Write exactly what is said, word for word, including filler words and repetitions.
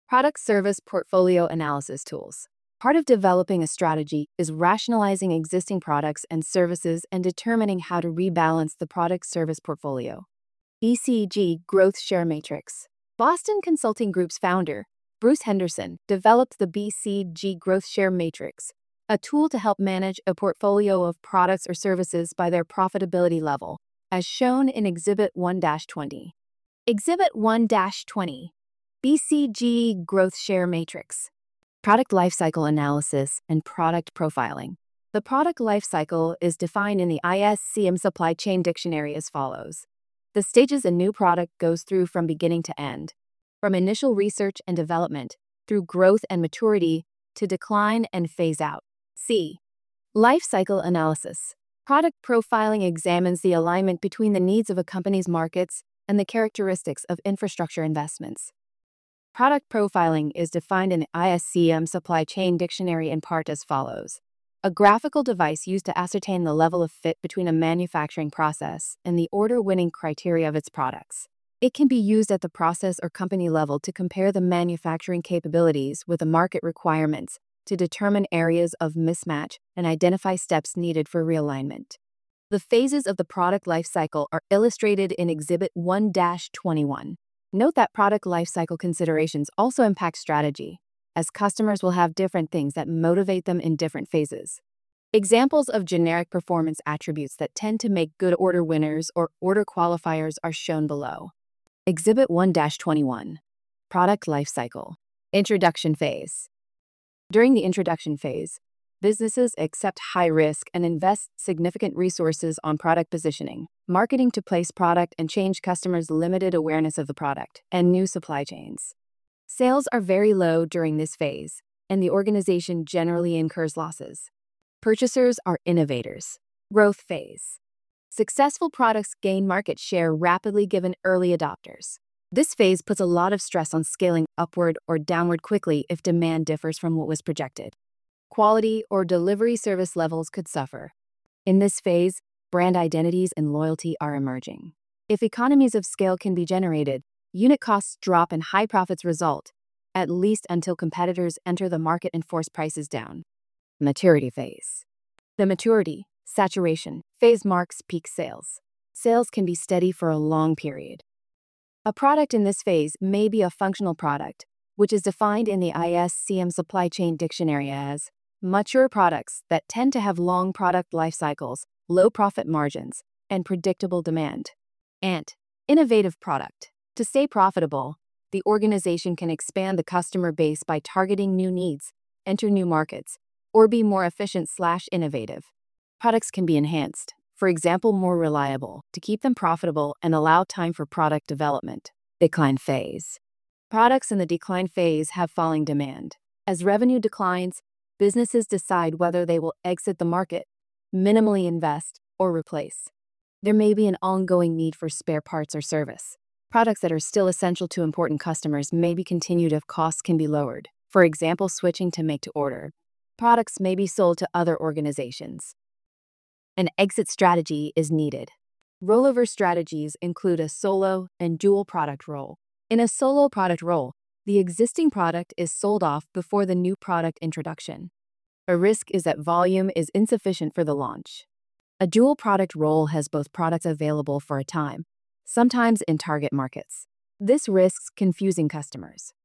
Product service portfolio analysis tools. Part of developing a strategy is rationalizing existing products and services and determining how to rebalance the product service portfolio. B C G Growth Share Matrix. Boston Consulting Group's founder, Bruce Henderson, developed the B C G Growth Share Matrix, a tool to help manage a portfolio of products or services by their profitability level, as shown in Exhibit one dash twenty. Exhibit one dash twenty. B C G Growth Share Matrix. Product Lifecycle Analysis and Product Profiling. The product lifecycle is defined in the I S C M Supply Chain Dictionary as follows: the stages a new product goes through from beginning to end, from initial research and development, through growth and maturity, to decline and phase out. C. Lifecycle Analysis. Product profiling examines the alignment between the needs of a company's markets and the characteristics of infrastructure investments. Product profiling is defined in the I S C M Supply Chain Dictionary in part as follows: a graphical device used to ascertain the level of fit between a manufacturing process and the order-winning criteria of its products. It can be used at the process or company level to compare the manufacturing capabilities with the market requirements to determine areas of mismatch and identify steps needed for realignment. The phases of the product lifecycle are illustrated in Exhibit one dash twenty-one. Note that product lifecycle considerations also impact strategy, as customers will have different things that motivate them in different phases. Examples of generic performance attributes that tend to make good order winners or order qualifiers are shown below. Exhibit one dash twenty-one. Product Lifecycle. Introduction Phase. During the introduction phase, businesses accept high risk and invest significant resources on product positioning, marketing to place product and change customers' limited awareness of the product, and new supply chains. Sales are very low during this phase, and the organization generally incurs losses. Purchasers are innovators. Growth phase. Successful products gain market share rapidly given early adopters. This phase puts a lot of stress on scaling upward or downward quickly if demand differs from what was projected. Quality or delivery service levels could suffer. In this phase, brand identities and loyalty are emerging. If economies of scale can be generated, unit costs drop and high profits result, at least until competitors enter the market and force prices down. Maturity phase. The maturity, saturation phase marks peak sales. Sales can be steady for a long period. A product in this phase may be a functional product, which is defined in the I S C M Supply Chain Dictionary as mature products that tend to have long product life cycles, low profit margins, and predictable demand. And innovative product. To stay profitable, the organization can expand the customer base by targeting new needs, enter new markets, or be more efficient slash innovative. Products can be enhanced, for example, more reliable, to keep them profitable and allow time for product development. Decline phase. Products in the decline phase have falling demand. As revenue declines, businesses decide whether they will exit the market, minimally invest, or replace. There may be an ongoing need for spare parts or service. Products that are still essential to important customers may be continued if costs can be lowered. For example, switching to make-to-order. Products may be sold to other organizations. An exit strategy is needed. Rollover strategies include a solo and dual product roll. In a solo product roll, the existing product is sold off before the new product introduction. A risk is that volume is insufficient for the launch. A dual product roll has both products available for a time, sometimes in target markets. This risks confusing customers.